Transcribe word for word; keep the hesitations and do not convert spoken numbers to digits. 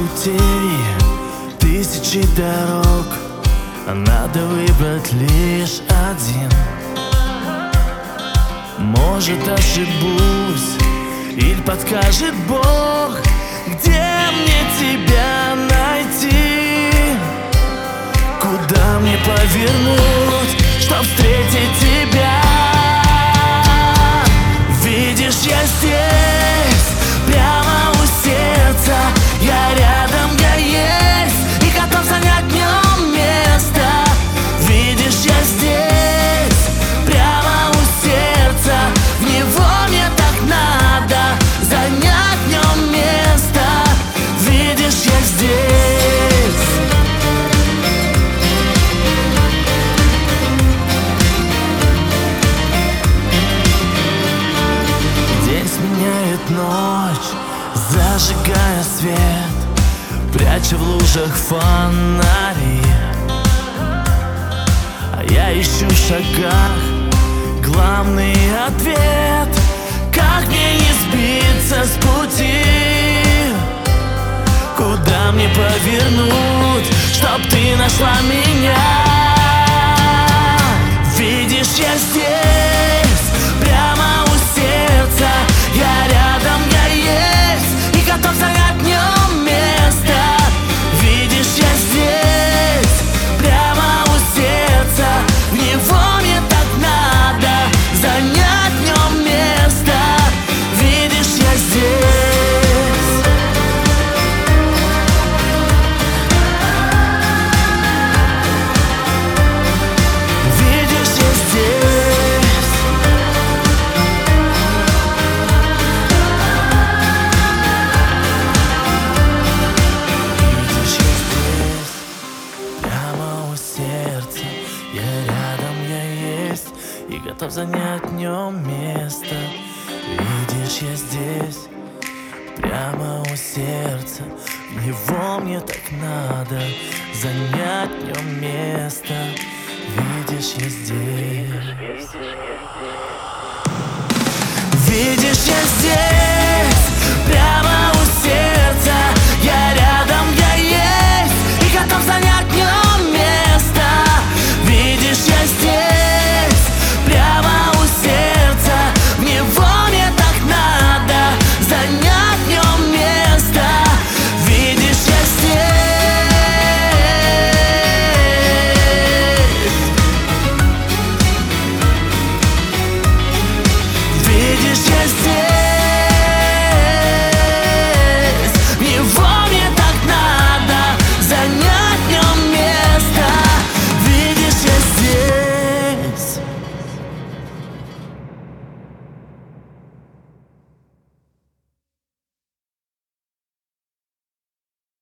путей, тысячи дорог, а надо выбрать лишь один. Может, ошибусь или подскажет Бог, где мне тебя найти, куда мне повернуть, чтоб встретить тебя. Видишь, я здесь, прямо у сердца, я рядом, я есть, и готов занять в нем место. Видишь, я здесь, прямо у сердца, в него мне так надо занять в нем место. Видишь, я здесь. День сменяет ночь, зажигая свет, пряча в лужах фонари. А я ищу в шагах главный ответ, как мне не сбиться с пути, куда мне повернуть, чтоб ты нашла меня. Видишь, я здесь, прямо у сердца, я рядом, я есть, и готов занять в нем место. Видишь, я здесь, прямо у сердца, в него мне так надо занять в нем место. Видишь, я здесь. Видишь, я здесь. Видишь, я здесь, прямо у сердца, я рядом, я есть, и готов занять в нем место. Видишь, я здесь, прямо у сердца, в него мне так надо занять в нем место. Видишь, я здесь. Видишь, я здесь.